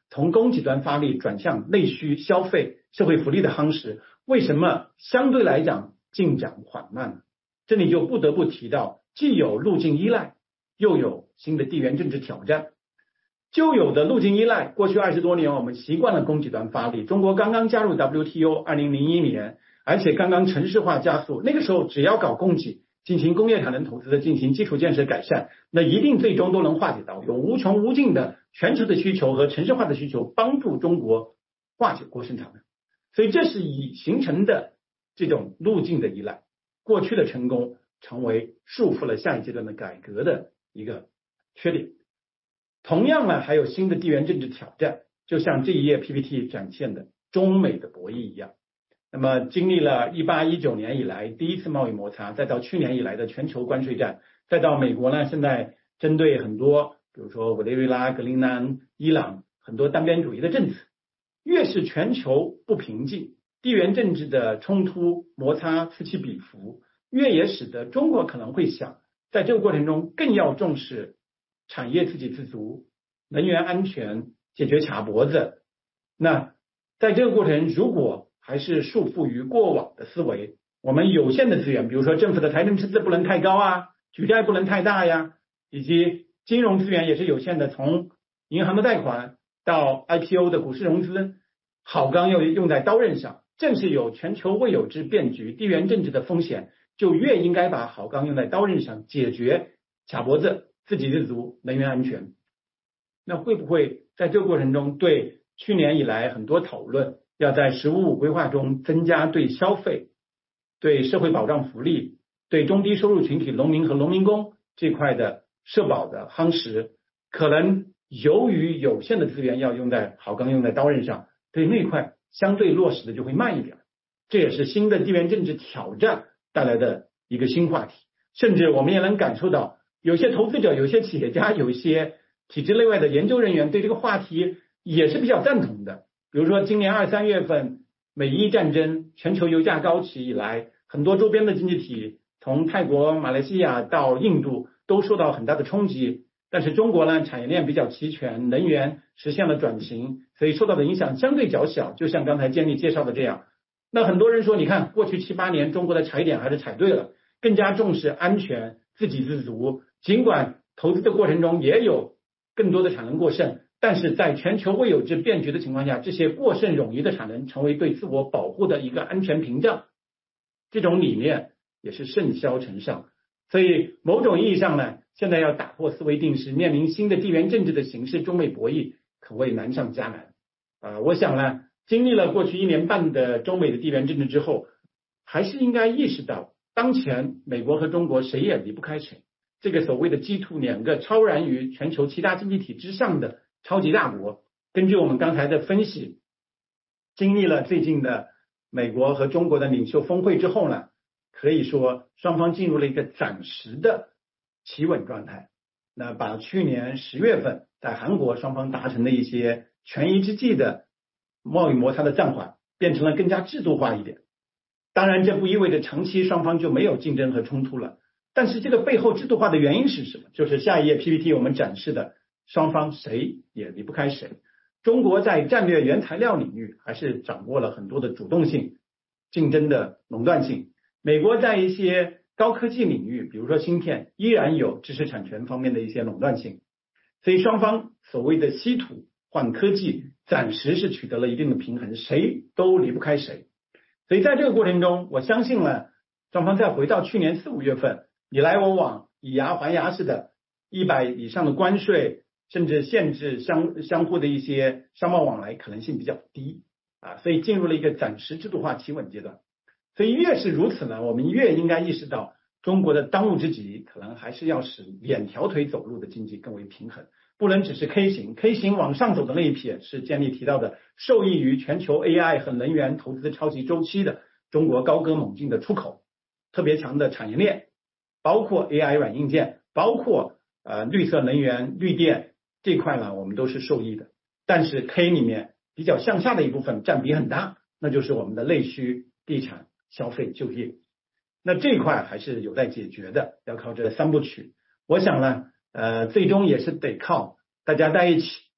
从供给端发力转向内需消费社会福利的夯实，为什么相对来讲进展缓慢呢？这里就不得不提到，既有路径依赖，又有新的地缘政治挑战。旧有的路径依赖，过去20多年我们习惯了供给端发力，中国刚刚加入 WTO，2001年，而且刚刚城市化加速，那个时候只要搞供给，进行工业产能投资，进行基础建设改善，那一定最终都能化解到有无穷无尽的全球的需求和城市化的需求，帮助中国化解国生产能。所以这是以形成的这种路径的依赖，过去的成功成为束缚了下一阶段的改革的一个缺点。同样呢，还有新的地缘政治挑战，就像这一页 PPT 展现的中美的博弈一样。那么经历了18-19年以来第一次贸易摩擦，再到去年以来的全球关税战，再到美国呢现在针对很多比如说委内瑞拉、格陵兰、伊朗很多单边主义的政策，越是全球不平静，地缘政治的冲突摩擦此起彼伏，越也使得中国可能会想在这个过程中更要重视产业自给自足、能源安全，解决卡脖子。那在这个过程，如果还是束缚于过往的思维，我们有限的资源，比如说政府的财政赤字不能太高啊，举债不能太大呀，以及金融资源也是有限的，从银行的贷款到 IPO 的股市融资，好钢又用在刀刃上。正是有全球未有之变局，地缘政治的风险，就越应该把好钢用在刀刃上，解决卡脖子、自给自足、能源安全。那会不会在这个过程中，对去年以来很多讨论要在“十五五”规划中增加对消费、对社会保障福利、对中低收入群体农民和农民工这块的社保的夯实，可能由于有限的资源要用在好钢用在刀刃上，对那块相对落实的就会慢一点。这也是新的地缘政治挑战带来的一个新话题。甚至我们也能感受到，有些投资者、有些企业家、有一些体制内外的研究人员对这个话题也是比较赞同的。比如说今年2、3月份美伊战争、全球油价高企以来，很多周边的经济体从泰国、马来西亚到印度都受到很大的冲击，但是中国呢，产业链比较齐全，能源实现了转型，所以受到的影响相对较小，就像刚才建立介绍的这样。那很多人说，你看过去7、8年中国的踩点还是踩对了，更加重视安全、自给自足，尽管投资的过程中也有更多的产能过剩，但是在全球未有之变局的情况下，这些过剩冗余的产能成为对自我保护的一个安全屏障，这种理念也是甚嚣尘上。所以某种意义上呢，现在要打破思维定式，面临新的地缘政治的形势，中美博弈可谓难上加难。我想呢，经历了过去1年半的中美的地缘政治之后，还是应该意识到，当前美国和中国谁也离不开谁。这个所谓的 G2 2个超然于全球其他经济体之上的超级大国，根据我们刚才的分析，经历了最近的美国和中国的领袖峰会之后呢，可以说双方进入了一个暂时的企稳状态。那把去年10月份在韩国双方达成的一些权宜之计的贸易摩擦的暂缓，变成了更加制度化一点。当然这不意味着长期双方就没有竞争和冲突了，但是这个背后制度化的原因是什么？就是下一页 PPT 我们展示的，双方谁也离不开谁。中国在战略原材料领域还是掌握了很多的主动性、竞争的垄断性。美国在一些高科技领域，比如说芯片，依然有知识产权方面的一些垄断性。所以双方所谓的稀土换科技，暂时是取得了一定的平衡，谁都离不开谁。所以在这个过程中，我相信呢，双方再回到去年4、5月份，你来我往，以牙还牙似的，100以上的关税，甚至限制相互的一些商贸往来可能性比较低所以进入了一个暂时制度化企稳阶段。所以越是如此呢，我们越应该意识到，中国的当务之急可能还是要使两条腿走路的经济更为平衡，不能只是 K 型往上走的那一撇，是建立提到的受益于全球 AI 和能源投资超级周期的中国高歌猛进的出口，特别强的产业链，包括 AI 软硬件，包括绿色能源、绿电这块呢，我们都是受益的。但是 K 里面比较向下的一部分占比很大，那就是我们的内需、地产、消费、就业。那这一块还是有待解决的，要靠这3部曲。我想呢，最终也是得靠大家在一起，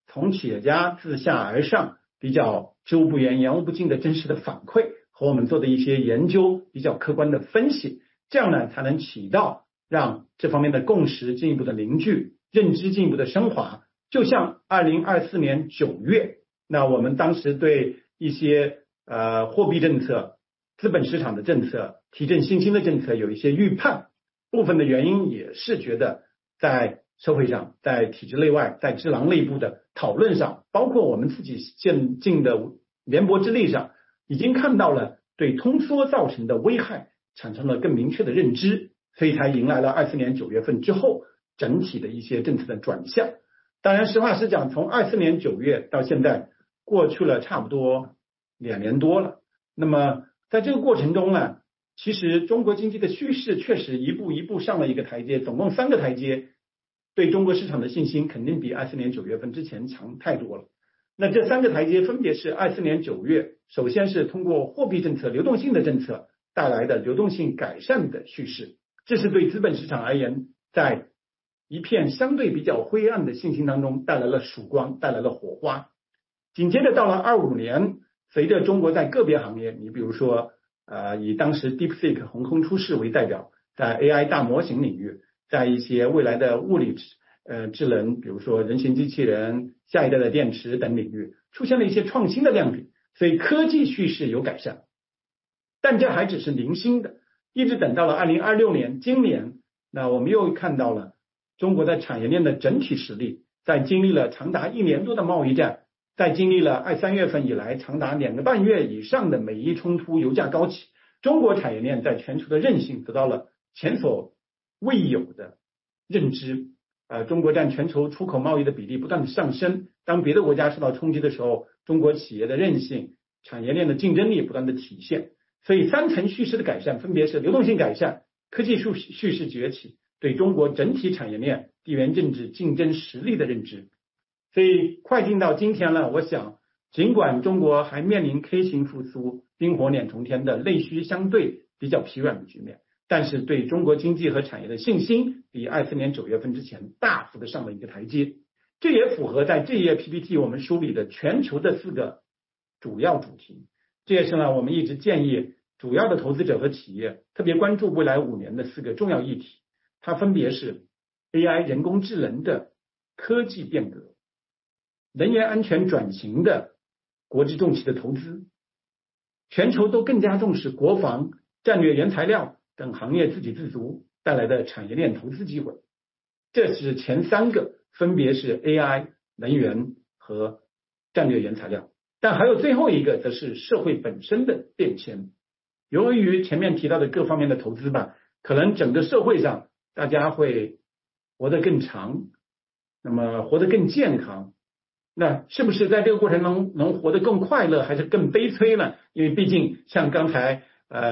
从企业家自下而上比较知无不言言无不尽的真实的反馈和我们做的一些研究比较客观的分析，这样呢才能起到让这方面的共识进一步的凝聚，认知进一步的升华。就像2024年9月，那我们当时对一些货币政策、资本市场的政策、提振信心的政策有一些预判，部分的原因也是觉得在社会上、在体制内外、在智囊内部的讨论上，包括我们自己现尽的绵薄之力上，已经看到了对通缩造成的危害产生了更明确的认知，所以才迎来了24年9月份之后整体的一些政策的转向。当然实话实讲，从24年9月到现在过去了差不多2年多了，那么在这个过程中呢，其实中国经济的趋势确实一步一步上了一个台阶，总共3个台阶，对中国市场的信心肯定比24年9月份之前强太多了。那这3个台阶分别是24年9月，首先是通过货币政策、流动性的政策带来的流动性改善的趋势，这是对资本市场而言，在一片相对比较灰暗的信心当中带来了曙光，带来了火花。紧接着到了25年，随着中国在个别行业，你比如说以当时 DeepSeek 横空出世为代表，在 AI 大模型领域，在一些未来的物理智能，比如说人形机器人、下一代的电池等领域，出现了一些创新的亮点，所以科技叙事有改善。但这还只是零星的，一直等到了2026年，今年，那我们又看到了中国的产业链的整体实力，在经历了长达1年多的贸易战，在经历了2、3月份以来长达2个半月以上的美伊冲突、油价高企，中国产业链在全球的韧性得到了前所未有的认知。中国占全球出口贸易的比例不断的上升，当别的国家受到冲击的时候，中国企业的韧性、产业链的竞争力不断的体现。所以3层叙事的改善分别是流动性改善、科技叙事崛起，对中国整体产业链、地缘政治竞争实力的认知。所以快进到今天了，我想尽管中国还面临 K 型复苏、冰火两重天的内需相对比较疲软的局面，但是对中国经济和产业的信心比24年9月份之前大幅的上了一个台阶。这也符合在这一页 PPT 我们梳理的全球的4个主要主题。这也是呢我们一直建议主要的投资者和企业特别关注未来5年的4个重要议题，它分别是 AI 人工智能的科技变革、能源安全转型的国之重企的投资，全球都更加重视国防、战略原材料等行业自给自足带来的产业链投资机会。这是前3个，分别是 AI、能源和战略原材料。但还有最后一个，则是社会本身的变迁。由于前面提到的各方面的投资吧，可能整个社会上大家会活得更长，那么活得更健康。那是不是在这个过程中能活得更快乐，还是更悲催呢？因为毕竟像刚才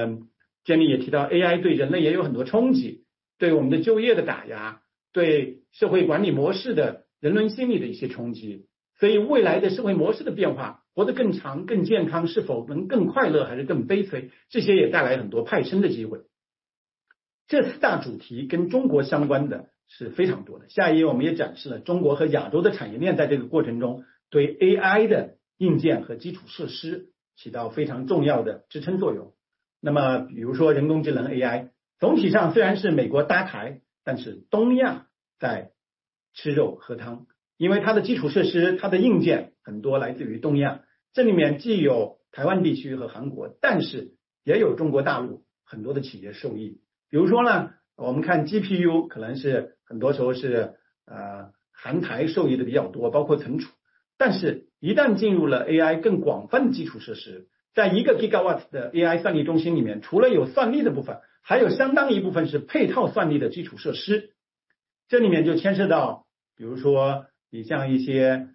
Jenny 也提到 AI 对人类也有很多冲击，对我们的就业的打压，对社会管理模式的人伦心理的一些冲击。所以未来的社会模式的变化，活得更长更健康，是否能更快乐还是更悲催，这些也带来很多派生的机会。这4大主题跟中国相关的是非常多的。下一页我们也展示了中国和亚洲的产业链在这个过程中对 AI 的硬件和基础设施起到非常重要的支撑作用。那么比如说人工智能 AI， 总体上虽然是美国搭台，但是东亚在吃肉喝汤，因为它的基础设施、它的硬件很多来自于东亚，这里面既有台湾地区和韩国，但是也有中国大陆很多的企业受益。比如说呢，我们看 GPU 可能是很多时候是韩台受益的比较多，包括存储。但是一旦进入了 AI 更广泛的基础设施，在1个 gigawatt 的 AI 算力中心里面，除了有算力的部分，还有相当一部分是配套算力的基础设施。这里面就牵涉到，比如说你像一些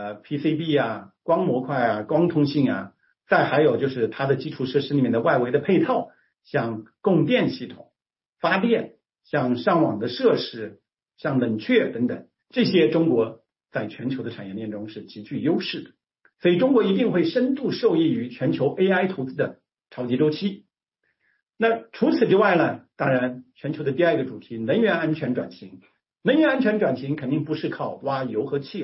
PCB 啊、光模块啊、光通信啊，再还有就是它的基础设施里面的外围的配套，像供电系统、发电，像上网的设施，像冷却等等，这些中国在全球的产业链中是极具优势的。所以中国一定会深度受益于全球 AI 投资的超级周期。那除此之外呢，当然全球的第2个主题，能源安全转型。能源安全转型肯定不是靠挖油和气了，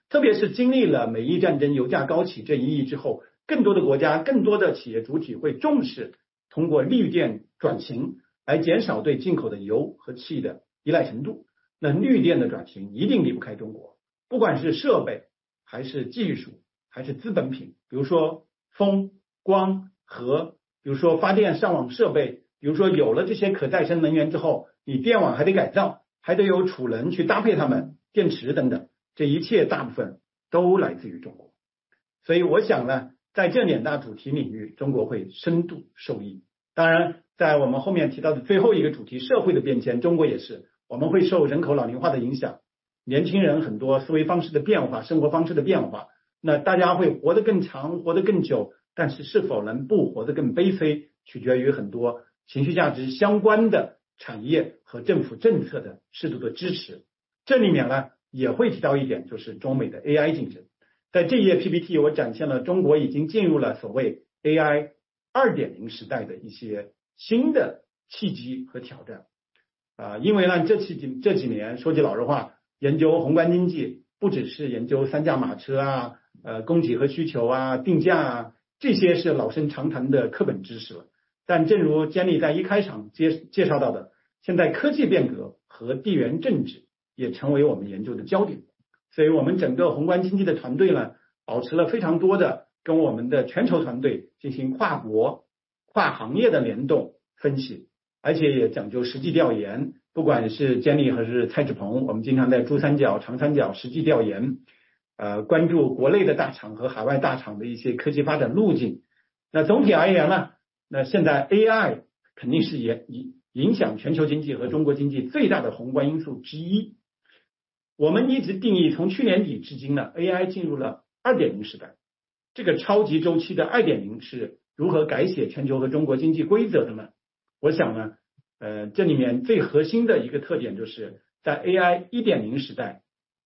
特别是经历了美伊战争、油价高企这一役之后，更多的国家、更多的企业主体会重视通过绿电转型来减少对进口的油和气的依赖程度。那绿电的转型一定离不开中国，不管是设备还是技术还是资本品，比如说风、光、核，比如说发电上网设备，比如说有了这些可再生能源之后，你电网还得改造，还得有储能去搭配它们，电池等等，这一切大部分都来自于中国。所以我想呢，在这两大主题领域，中国会深度受益。当然，在我们后面提到的最后一个主题，社会的变迁，中国也是，我们会受人口老龄化的影响，年轻人很多思维方式的变化，生活方式的变化，那大家会活得更长，活得更久，但是是否能不活得更悲催，取决于很多情绪价值相关的产业和政府政策的适度的支持。这里面呢，也会提到一点，就是中美的 AI 竞争。在这一页 PPT 我展现了中国已经进入了所谓 AI 2.0 时代的一些新的契机和挑战。因为呢这几年说句老实话，研究宏观经济不只是研究三驾马车啊、供给和需求啊、定价啊，这些是老生常谈的课本知识了。但正如坚利在一开场介绍到的，现在科技变革和地缘政治也成为我们研究的焦点。所以我们整个宏观经济的团队呢，保持了非常多的跟我们的全球团队进行跨国、跨行业的联动分析，而且也讲究实际调研。不管是坚利还是蔡志鹏，我们经常在珠三角、长三角实际调研，关注国内的大厂和海外大厂的一些科技发展路径。那总体而言呢，那现在 AI 肯定是影响全球经济和中国经济最大的宏观因素之一。我们一直定义，从去年底至今呢 ，AI 进入了 2.0 时代。这个超级周期的 2.0 是如何改写全球和中国经济规则的呢？我想呢，这里面最核心的一个特点就是在 AI 1.0 时代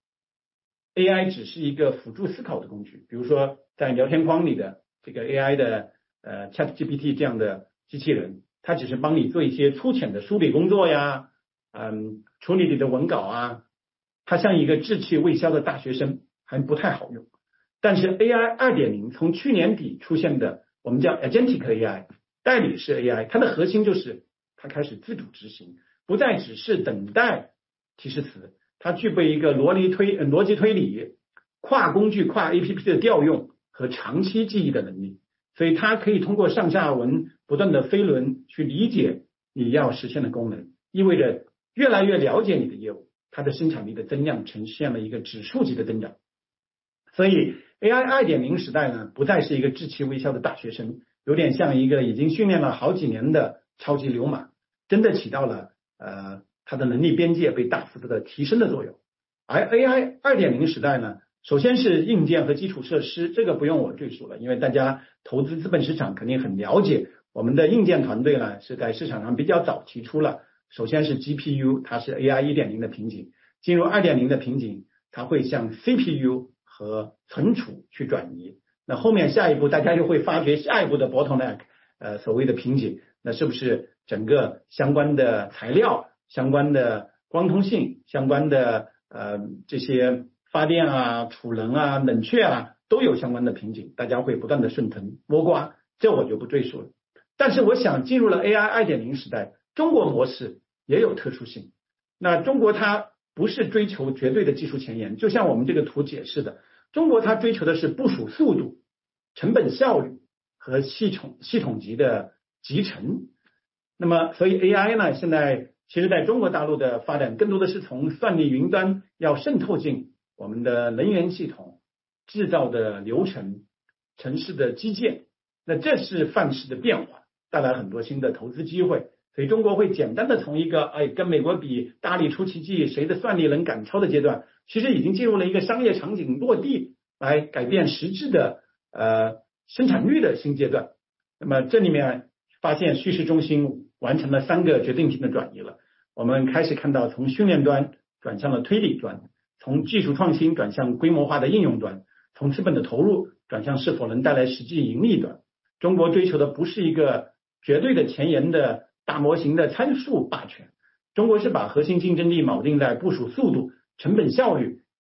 ，AI 只是一个辅助思考的工具。比如说，在聊天框里的这个 AI 的ChatGPT 这样的机器人，它只是帮你做一些粗浅的梳理工作呀，处理你的文稿啊。它像一个稚气未消的大学生，还不太好用。但是 AI 2.0 从去年底出现的，我们叫 Agentic AI 代理式 AI， 它的核心就是它开始自主执行，不再只是等待提示词，它具备一个逻辑推理、跨工具、跨 APP 的调用和长期记忆的能力。所以它可以通过上下文不断的飞轮去理解你要实现的功能，意味着越来越了解你的业务。它的生产力的增量呈现了一个指数级的增长。所以 AI 2.0 时代呢，不再是一个稚气未消的大学生，有点像一个已经训练了好几年的超级流氓，真的起到了它的能力边界被大幅度的提升的作用。而 AI 2.0 时代呢，首先是硬件和基础设施，这个不用我赘述了，因为大家投资资本市场肯定很了解。我们的硬件团队呢，是在市场上比较早提出了。首先是 GPU， 它是 AI 1.0 的瓶颈，进入 2.0 的瓶颈，它会向 CPU 和存储去转移。那后面下一步大家又会发觉下一步的 bottleneck， 所谓的瓶颈，那是不是整个相关的材料、相关的光通信、相关的这些发电啊、储能啊、冷却啊，都有相关的瓶颈，大家会不断的顺藤摸瓜，这我就不赘述了。但是我想进入了 AI 2.0 时代，中国模式也有特殊性。那中国它不是追求绝对的技术前沿，就像我们这个图解释的，中国它追求的是部署速度、成本效率和系统级的集成。那么所以 AI 呢，现在其实在中国大陆的发展更多的是从算力云端要渗透进我们的能源系统、制造的流程、城市的基建，那这是范式的变化，带来很多新的投资机会。所以中国会简单的从一个跟美国比大力出奇迹，谁的算力能赶超的阶段，其实已经进入了一个商业场景落地来改变实质的生产率的新阶段。那么这里面发现叙事中心完成了3个决定性的转移了。我们开始看到从训练端转向了推理端，从技术创新转向规模化的应用端，从资本的投入转向是否能带来实际盈利端。中国追求的不是一个绝对的前沿的大模型的参数霸权，中国是把核心竞争力锚定在部署速度、成本效率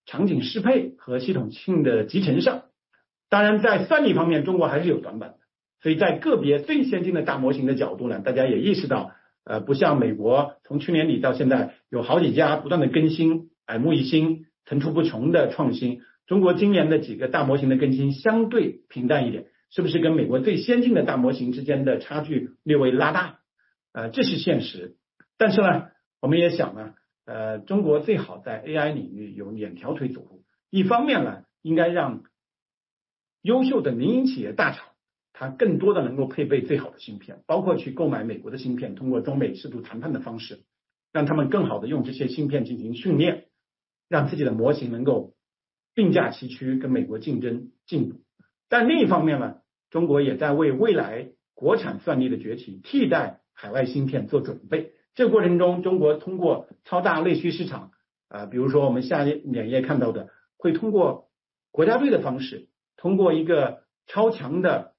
场景适配和系统性的集成上。当然在算力方面中国还是有短板的，所以在个别最先进的大模型的角度呢，大家也意识到不像美国从去年底到现在有好几家不断的更新，耳目一新，层出不穷的创新。中国今年的几个大模型的更新相对平淡一点，是不是跟美国最先进的大模型之间的差距略微拉大？这是现实。但是呢，我们也想呢，中国最好在 AI 领域有两条腿走路。一方面呢，应该让优秀的民营企业大厂，它更多的能够配备最好的芯片，包括去购买美国的芯片，通过中美适度谈判的方式，让他们更好的用这些芯片进行训练，让自己的模型能够并驾齐驱，跟美国竞争进步。但另一方面呢，中国也在为未来国产算力的崛起替代海外芯片做准备。这个过程中，中国通过超大内需市场比如说我们下两页看到的，会通过国家队的方式，通过一个超强的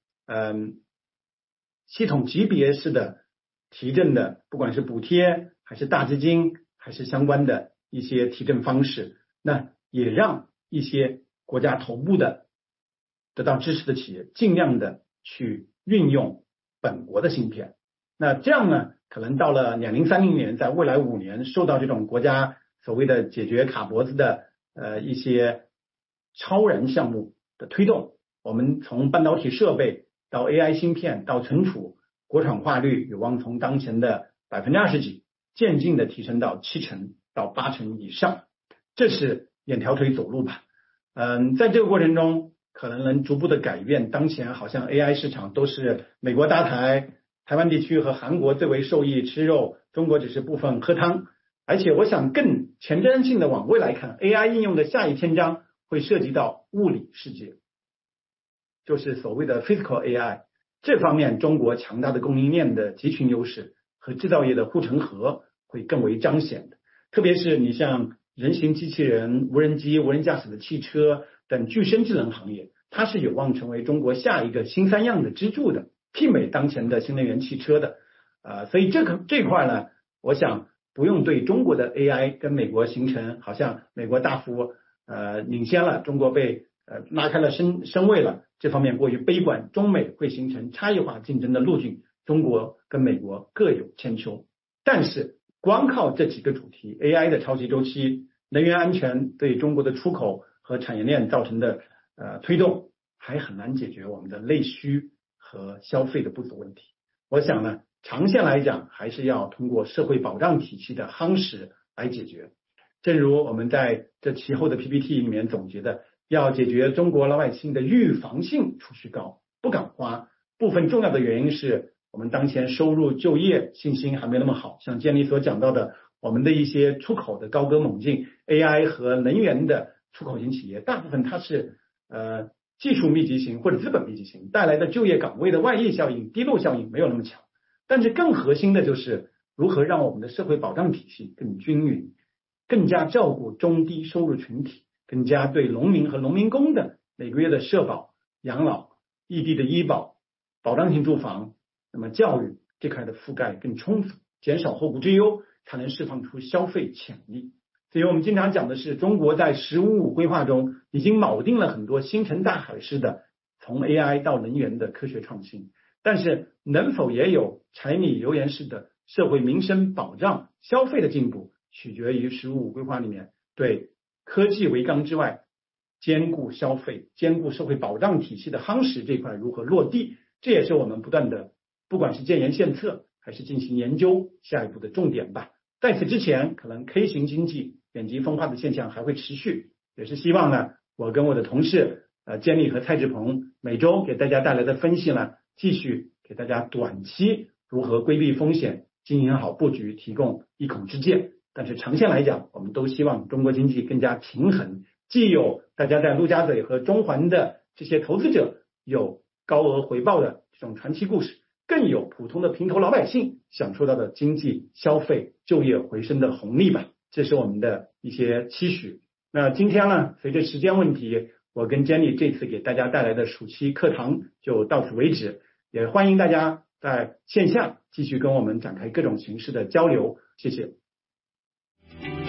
系统级别式的提振的，不管是补贴还是大资金还是相关的一些提振方式，那也让一些国家头部的得到支持的企业尽量的去运用本国的芯片。那这样呢，可能到了2030年，在未来5年受到这种国家所谓的解决卡脖子的一些超然项目的推动，我们从半导体设备到 AI 芯片到存储，国产化率有望从当前的20%几渐进的提升到70%到80%以上。这是两条腿走路吧。在这个过程中可能能逐步的改变当前好像 AI 市场都是美国搭台，台湾地区和韩国最为受益吃肉，中国只是部分喝汤。而且我想更前瞻性的往未来看， AI 应用的下一篇章会涉及到物理世界，就是所谓的 physical AI。 这方面中国强大的供应链的集群优势和制造业的护城河会更为彰显的。特别是你像人形机器人、无人机、无人驾驶的汽车等具身智能行业，它是有望成为中国下一个新三样的支柱的，媲美当前的新能源汽车的。所以这块呢，我想不用对中国的 AI 跟美国形成好像美国大幅领先了，中国被拉开了身位了，这方面过于悲观。中美会形成差异化竞争的路径，中国跟美国各有千秋。但是光靠这几个主题， AI 的超级周期、能源安全对中国的出口和产业链造成的推动，还很难解决我们的内需和消费的不足问题。我想呢，长线来讲还是要通过社会保障体系的夯实来解决。正如我们在这其后的 PPT 里面总结的，要解决中国老百姓的预防性储蓄高，不敢花，部分重要的原因是我们当前收入就业信心还没那么好。像建立所讲到的，我们的一些出口的高歌猛进， AI 和能源的出口型企业，大部分它是技术密集型或者资本密集型，带来的就业岗位的外溢效应、滴漏效应没有那么强。但是更核心的就是如何让我们的社会保障体系更均匀，更加照顾中低收入群体，更加对农民和农民工的每个月的社保、养老、异地的医保、保障性住房，那么教育这块的覆盖更充足，减少后顾之忧，才能释放出消费潜力。所以我们经常讲的是，中国在“15+5”规划中已经铆定了很多星辰大海式的从 AI 到能源的科学创新，但是能否也有柴米油盐式的社会民生保障、消费的进步，取决于“15+5”规划里面对科技为纲之外，兼顾消费、兼顾社会保障体系的夯实这块如何落地，这也是我们不断的，不管是建言献策还是进行研究下一步的重点吧。在此之前，可能 K 型经济远极分化的现象还会持续，也是希望呢，我跟我的同事坚立和蔡志鹏每周给大家带来的分析呢，继续给大家短期如何规避风险、经营好布局提供一孔之见。但是长线来讲，我们都希望中国经济更加平衡，既有大家在陆家嘴和中环的这些投资者有高额回报的这种传奇故事，更有普通的平头老百姓享受到的经济、消费、就业回升的红利吧。这是我们的一些期许。那今天呢，随着时间问题，我跟 Jenny 这次给大家带来的暑期课堂就到此为止，也欢迎大家在线下继续跟我们展开各种形式的交流。谢谢。